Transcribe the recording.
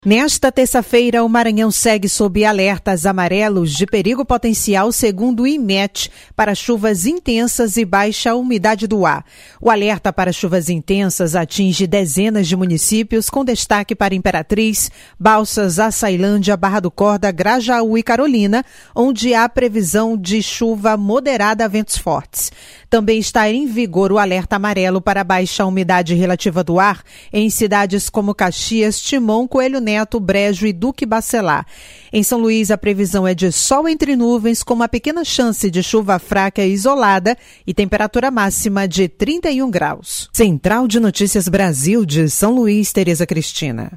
Nesta terça-feira, o Maranhão segue sob alertas amarelos de perigo potencial, segundo o IMET, para chuvas intensas e baixa umidade do ar. O alerta para chuvas intensas atinge dezenas de municípios, com destaque para Imperatriz, Balsas, Açailândia, Barra do Corda, Grajaú e Carolina, onde há previsão de chuva moderada a ventos fortes. Também está em vigor o alerta amarelo para baixa umidade relativa do ar em cidades como Caxias, Timon, Coelho Neto, Brejo e Duque Bacelar. Em São Luís, a previsão é de sol entre nuvens, com uma pequena chance de chuva fraca e isolada e temperatura máxima de 31 graus. Central de Notícias Brasil de São Luís, Tereza Cristina.